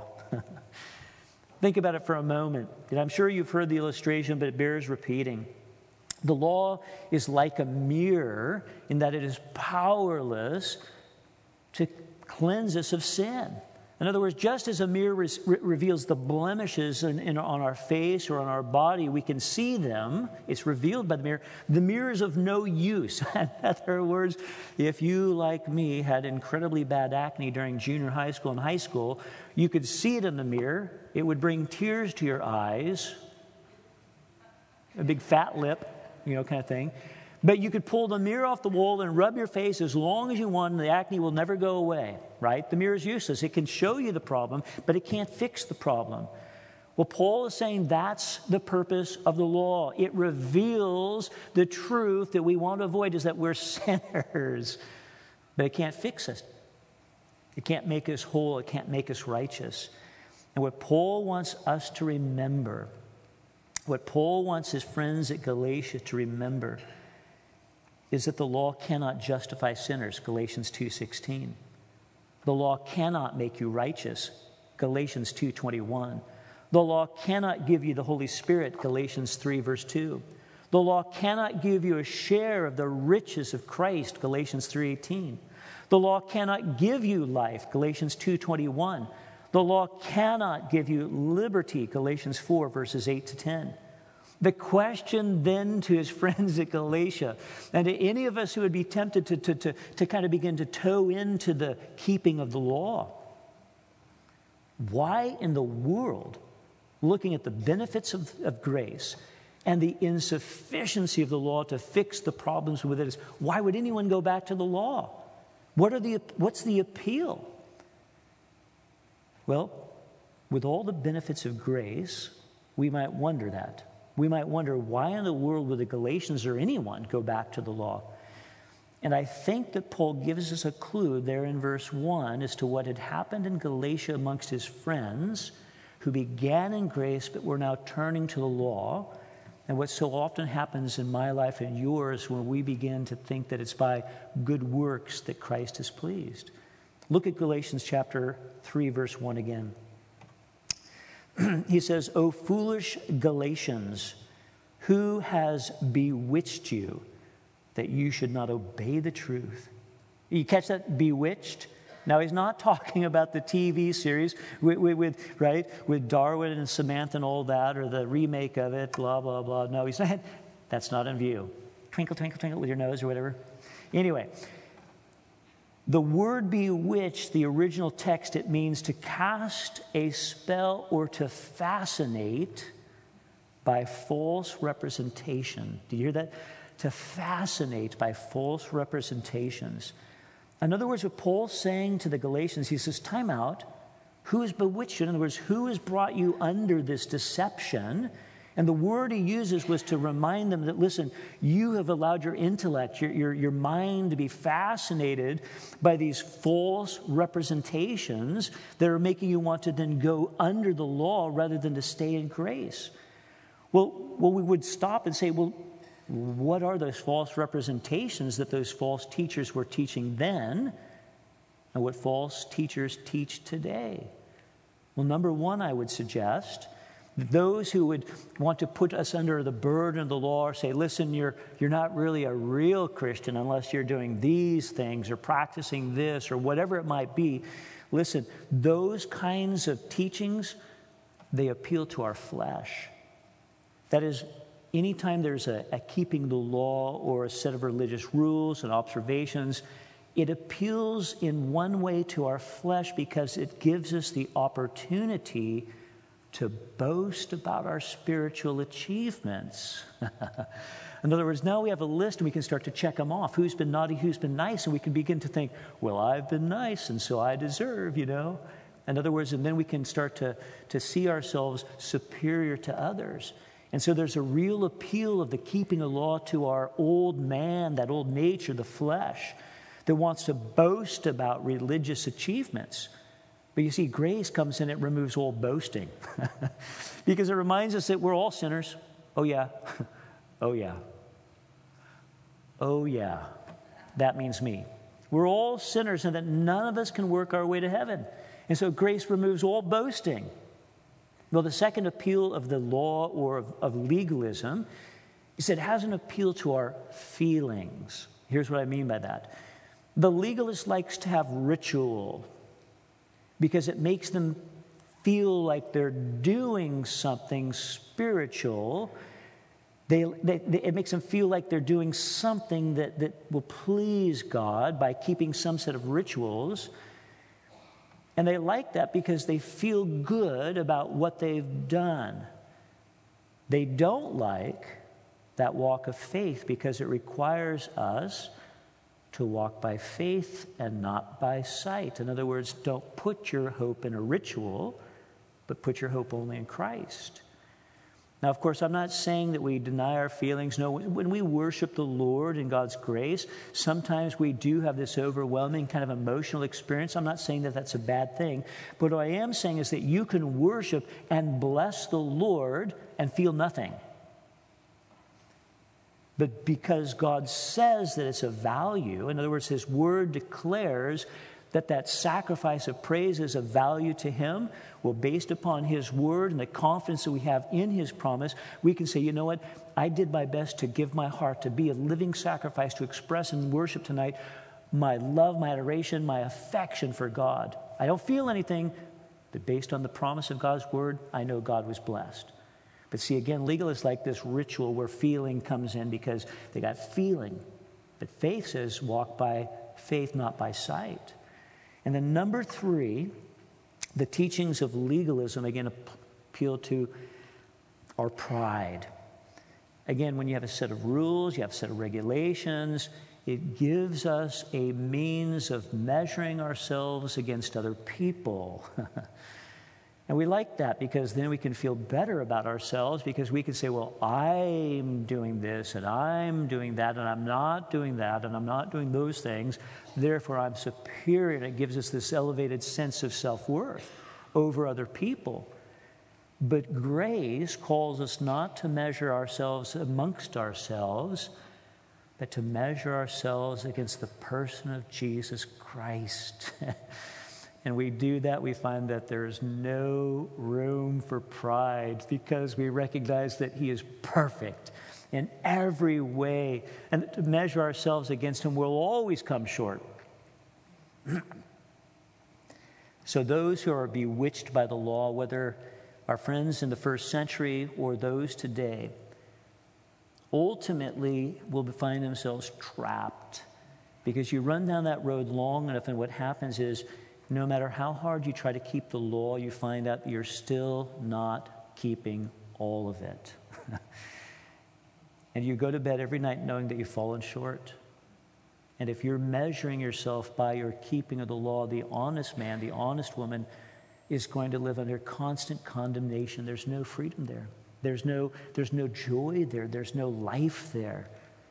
Think about it for a moment. And I'm sure you've heard the illustration, but it bears repeating. The law is like a mirror in that it is powerless to cleanse us of sin. In other words, just as a mirror re- reveals the blemishes in, in, on our face or on our body, we can see them. It's revealed by the mirror. The mirror is of no use. In other words, if you, like me, had incredibly bad acne during junior high school and high school, you could see it in the mirror. It would bring tears to your eyes, a big fat lip, you know, kind of thing. But you could pull the mirror off the wall and rub your face as long as you want, and the acne will never go away, right? The mirror is useless. It can show you the problem, but it can't fix the problem. Well, Paul is saying that's the purpose of the law. It reveals the truth that we want to avoid, is that we're sinners, but it can't fix us. It can't make us whole. It can't make us righteous. And what Paul wants us to remember, what Paul wants his friends at Galatia to remember, is that the law cannot justify sinners, Galatians two sixteen. The law cannot make you righteous, Galatians two twenty-one. The law cannot give you the Holy Spirit, Galatians three verse two. The law cannot give you a share of the riches of Christ, Galatians three eighteen. The law cannot give you life, Galatians two twenty-one. The law cannot give you liberty, Galatians four verses eight to ten. The question then to his friends at Galatia, and to any of us who would be tempted to, to, to, to kind of begin to toe into the keeping of the law, why in the world, looking at the benefits of, of grace and the insufficiency of the law to fix the problems with it, is why would anyone go back to the law? What are the, what's the appeal? Well, with all the benefits of grace, we might wonder that. We might wonder, why in the world would the Galatians or anyone go back to the law? And I think that Paul gives us a clue there in verse one as to what had happened in Galatia amongst his friends who began in grace but were now turning to the law, and what so often happens in my life and yours when we begin to think that it's by good works that Christ is pleased. Look at Galatians chapter three, verse one again. He says, O foolish Galatians, who has bewitched you that you should not obey the truth? You catch that? Bewitched? Now, he's not talking about the T V series with, with, with right, with Darwin and Samantha and all that, or the remake of it, blah, blah, blah. No, he's not. That's not in view. Twinkle, twinkle, twinkle with your nose or whatever. Anyway, the word bewitch, the original text, it means to cast a spell or to fascinate by false representation. Do you hear that? To fascinate by false representations. In other words, what Paul's saying to the Galatians, he says, time out. Who has bewitched you? In other words, who has brought you under this deception? And the word he uses was to remind them that, listen, you have allowed your intellect, your, your, your mind to be fascinated by these false representations that are making you want to then go under the law rather than to stay in grace. Well, well, we would stop and say, well, what are those false representations that those false teachers were teaching then and what false teachers teach today? Well, number one, I would suggest those who would want to put us under the burden of the law or say, listen, you're, you're not really a real Christian unless you're doing these things or practicing this or whatever it might be. Listen, those kinds of teachings, they appeal to our flesh. That is, anytime there's a, a keeping the law or a set of religious rules and observations, it appeals in one way to our flesh because it gives us the opportunity to boast about our spiritual achievements. In other words, now we have a list and we can start to check them off. Who's been naughty, who's been nice, and we can begin to think, well, I've been nice and so I deserve, you know. In other words, and then we can start to, to see ourselves superior to others. And so there's a real appeal of the keeping the law to our old man, that old nature, the flesh, that wants to boast about religious achievements. But you see, grace comes in, it removes all boasting. Because it reminds us that we're all sinners. Oh, yeah. Oh, yeah. Oh, yeah. That means me. We're all sinners and that none of us can work our way to heaven. And so grace removes all boasting. Well, the second appeal of the law or of, of legalism is that it has an appeal to our feelings. Here's what I mean by that. The legalist likes to have ritual because it makes them feel like they're doing something spiritual. They, they, they, it makes them feel like they're doing something that, that will please God by keeping some set of rituals. And they like that because they feel good about what they've done. They don't like that walk of faith because it requires us to walk by faith and not by sight. In other words, don't put your hope in a ritual, but put your hope only in Christ. Now, of course, I'm not saying that we deny our feelings. No, when we worship the Lord in God's grace, sometimes we do have this overwhelming kind of emotional experience. I'm not saying that that's a bad thing. But what I am saying is that you can worship and bless the Lord and feel nothing. But because God says that it's of value, in other words, His Word declares that that sacrifice of praise is of value to Him, well, based upon His Word and the confidence that we have in His promise, we can say, you know what, I did my best to give my heart, to be a living sacrifice, to express in worship tonight my love, my adoration, my affection for God. I don't feel anything, but based on the promise of God's Word, I know God was blessed. But see, again, legalists like this ritual where feeling comes in because they got feeling. But faith says walk by faith, not by sight. And then number three, the teachings of legalism, again, appeal to our pride. Again, when you have a set of rules, you have a set of regulations, it gives us a means of measuring ourselves against other people. And we like that because then we can feel better about ourselves because we can say, well, I'm doing this and I'm doing that and I'm not doing that and I'm not doing those things. Therefore, I'm superior. And it gives us this elevated sense of self-worth over other people. But grace calls us not to measure ourselves amongst ourselves, but to measure ourselves against the person of Jesus Christ. And we do that, we find that there's no room for pride because we recognize that He is perfect in every way. And to measure ourselves against Him will always come short. So those who are bewitched by the law, whether our friends in the first century or those today, ultimately will find themselves trapped, because you run down that road long enough, and what happens is no matter how hard you try to keep the law, you find out you're still not keeping all of it. And you go to bed every night knowing that you've fallen short. And if you're measuring yourself by your keeping of the law, the honest man, the honest woman is going to live under constant condemnation. There's no freedom there. There's no, there's no joy there. There's no life there.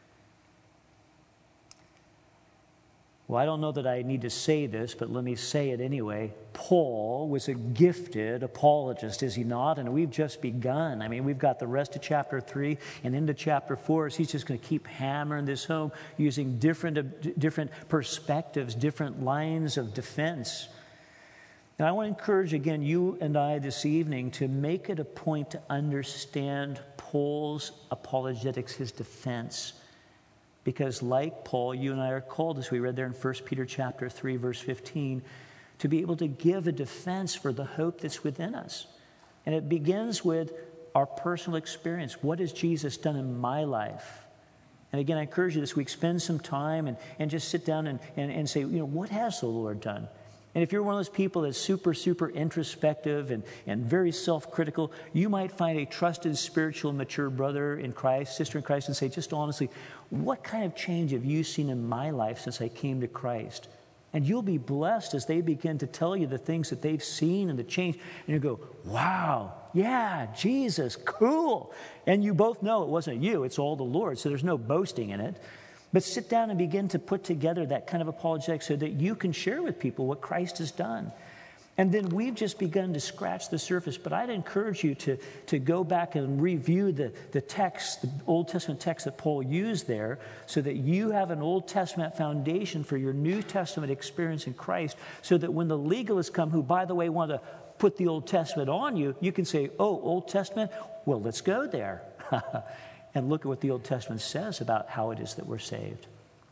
Well, I don't know that I need to say this, but let me say it anyway. Paul was a gifted apologist, is he not? And we've just begun. I mean, we've got the rest of chapter three and into chapter four. So he's just going to keep hammering this home using different, different perspectives, different lines of defense. And I want to encourage, again, you and I this evening to make it a point to understand Paul's apologetics, his defense. Because like Paul, you and I are called, as we read there in First Peter chapter three, verse fifteen, to be able to give a defense for the hope that's within us. And it begins with our personal experience. What has Jesus done in my life? And again, I encourage you this week, spend some time and, and just sit down and, and, and say, you know, what has the Lord done? And if you're one of those people that's super, super introspective and, and very self-critical, you might find a trusted, spiritual, mature brother in Christ, sister in Christ, and say, just honestly, what kind of change have you seen in my life since I came to Christ? And you'll be blessed as they begin to tell you the things that they've seen and the change. And you go, wow, yeah, Jesus, cool. And you both know it wasn't you, it's all the Lord, so there's no boasting in it. But sit down and begin to put together that kind of apologetics so that you can share with people what Christ has done. And then we've just begun to scratch the surface. But I'd encourage you to, to go back and review the, the text, the Old Testament text that Paul used there, so that you have an Old Testament foundation for your New Testament experience in Christ, so that when the legalists come, who, by the way, want to put the Old Testament on you, you can say, oh, Old Testament? Well, let's go there. And look at what the Old Testament says about how it is that we're saved.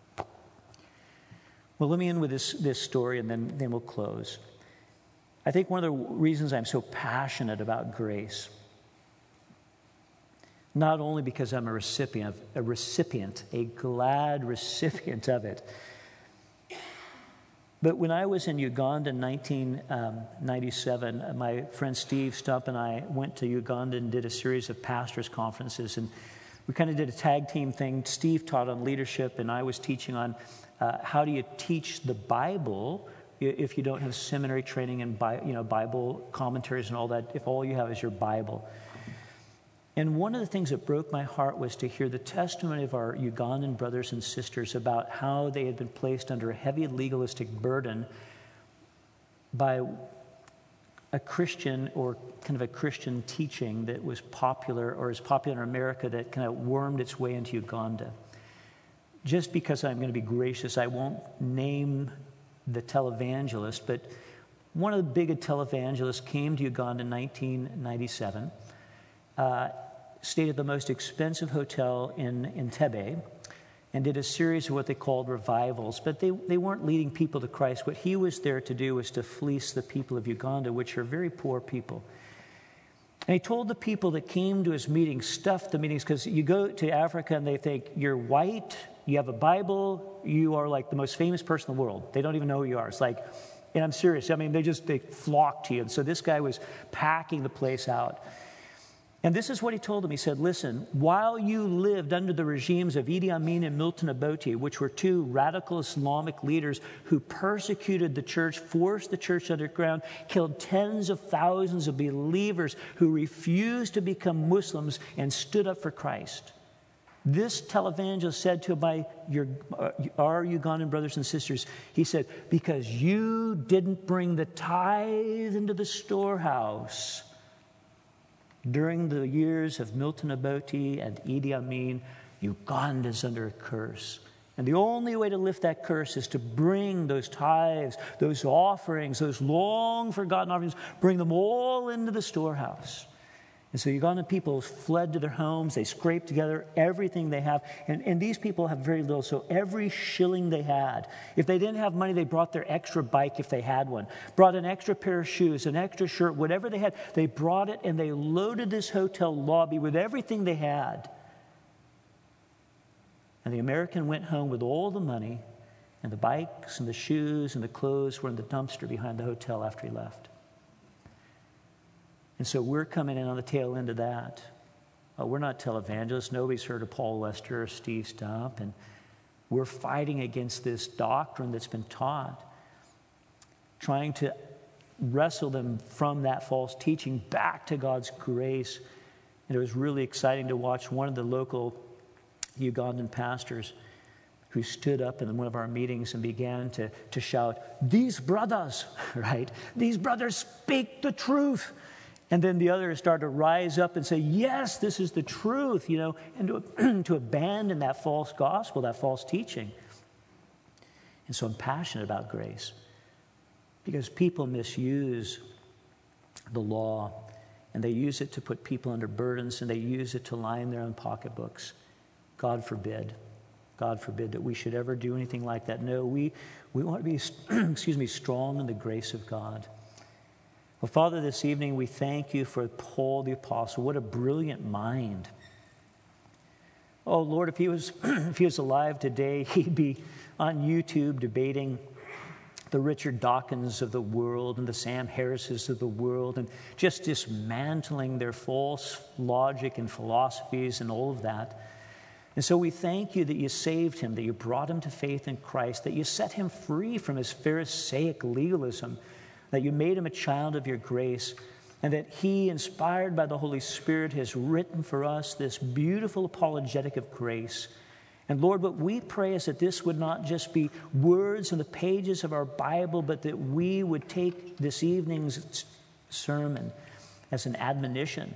Well, let me end with this, this story, and then, then we'll close. I think one of the reasons I'm so passionate about grace, not only because I'm a recipient, a recipient, a glad recipient of it, but when I was in Uganda in nineteen ninety-seven, my friend Steve Stump and I went to Uganda and did a series of pastors' conferences, and we kind of did a tag team thing. Steve taught on leadership, and I was teaching on uh, how do you teach the Bible if you don't have seminary training and you know Bible commentaries and all that, if all you have is your Bible. And one of the things that broke my heart was to hear the testimony of our Ugandan brothers and sisters about how they had been placed under a heavy legalistic burden by a Christian or kind of a Christian teaching that was popular or is popular in America that kind of wormed its way into Uganda. Just because I'm going to be gracious, I won't name the televangelist, but one of the big televangelists came to Uganda in nineteen ninety-seven, uh, stayed at the most expensive hotel in Entebbe, and did a series of what they called revivals. But they, they weren't leading people to Christ. What he was there to do was to fleece the people of Uganda, which are very poor people. And he told the people that came to his meetings, stuffed the meetings, because you go to Africa and they think, you're white, you have a Bible, you are like the most famous person in the world. They don't even know who you are. It's like, and I'm serious, I mean, they just, they flock to you. And so this guy was packing the place out. And this is what he told them. He said, listen, while you lived under the regimes of Idi Amin and Milton Obote, which were two radical Islamic leaders who persecuted the church, forced the church underground, killed tens of thousands of believers who refused to become Muslims and stood up for Christ. This televangelist said to my, your, uh, our Ugandan brothers and sisters, he said, because you didn't bring the tithe into the storehouse during the years of Milton Obote and Idi Amin, Uganda's under a curse. And the only way to lift that curse is to bring those tithes, those offerings, those long forgotten offerings, bring them all into the storehouse. And so Ugandan people fled to their homes. They scraped together everything they have. And, and these people have very little. So every shilling they had, if they didn't have money, they brought their extra bike if they had one, brought an extra pair of shoes, an extra shirt, whatever they had. They brought it and they loaded this hotel lobby with everything they had. And the American went home with all the money, and the bikes and the shoes and the clothes were in the dumpster behind the hotel after he left. And so we're coming in on the tail end of that. Uh, we're not televangelists. Nobody's heard of Paul Lester or Steve Stump. And we're fighting against this doctrine that's been taught, trying to wrestle them from that false teaching back to God's grace. And it was really exciting to watch one of the local Ugandan pastors who stood up in one of our meetings and began to, to shout, "These brothers," right? "These brothers speak the truth." And then the others started to rise up and say, "Yes, this is the truth," you know, and to, to abandon that false gospel, that false teaching. And so I'm passionate about grace because people misuse the law, and they use it to put people under burdens, and they use it to line their own pocketbooks. God forbid. God forbid that we should ever do anything like that. No, we, we want to be, excuse me, strong in the grace of God. Well, Father, this evening we thank you for Paul the Apostle. What a brilliant mind. Oh, Lord, if he was if he was alive today, he'd be on YouTube debating the Richard Dawkins of the world and the Sam Harrises of the world and just dismantling their false logic and philosophies and all of that. And so we thank you that you saved him, that you brought him to faith in Christ, that you set him free from his Pharisaic legalism, that you made him a child of your grace, and that he, inspired by the Holy Spirit, has written for us this beautiful apologetic of grace. And Lord, what we pray is that this would not just be words in the pages of our Bible, but that we would take this evening's sermon as an admonition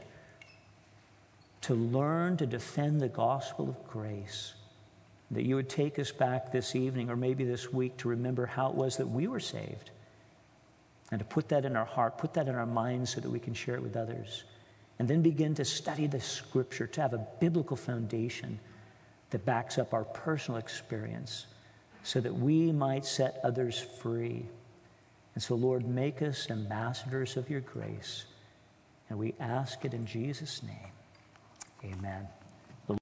to learn to defend the gospel of grace. That you would take us back this evening or maybe this week to remember how it was that we were saved. And to put that in our heart, put that in our minds so that we can share it with others. And then begin to study the Scripture, to have a biblical foundation that backs up our personal experience so that we might set others free. And so, Lord, make us ambassadors of your grace. And we ask it in Jesus' name. Amen.